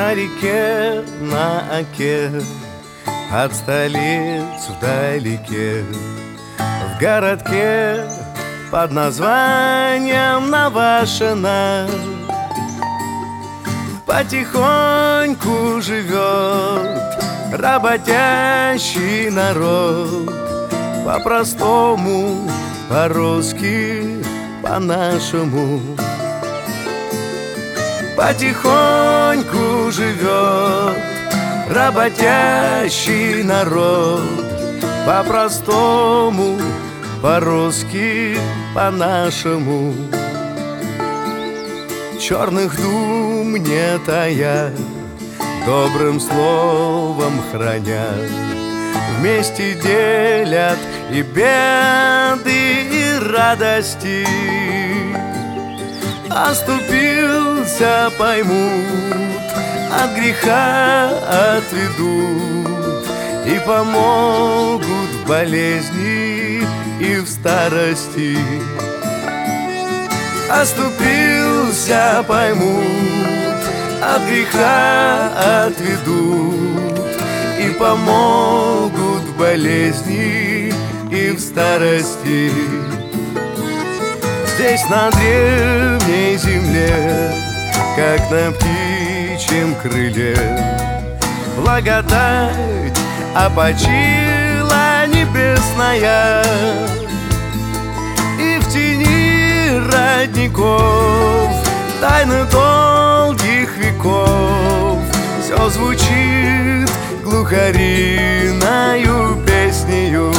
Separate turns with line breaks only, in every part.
на реке, на оке, от столиц вдалеке, в городке под названием Навашино потихоньку живет работящий народ. По-простому, по-русски, по-нашему. Потихоньку живет работящий народ. По-простому, по-русски, по-нашему. Черных дум не тая, добрым словом храня, вместе делят и беды, и радости. Оступился, поймут, от греха отведут и помогут в болезни и в старости. Оступился, поймут, от греха отведут и помогут в болезни и в старости. Здесь на древней земле, как на птичьем крыле, благодать опочила небесная, и в тени родников тайны долгих веков все звучит глухариною песнею.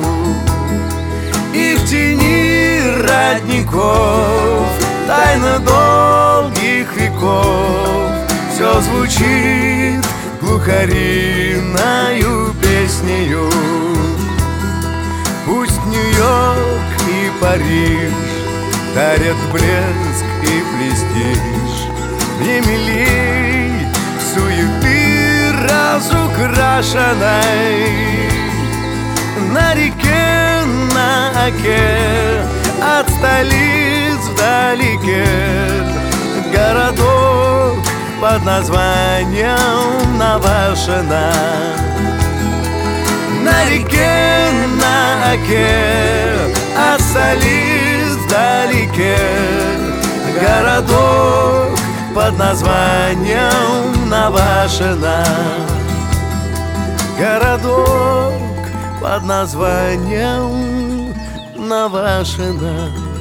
И в тени родников тайна долгих веков все звучит глухариною песнею. Пусть Нью-Йорк и Париж дарят блеск и престиж, мне милей суеты разукрашенной. На реке, на оке, от столиц вдалеке, городок под названием Навашино. На реке, на оке, от столиц вдалеке, городок под названием Навашино. Городок под названием Навашино.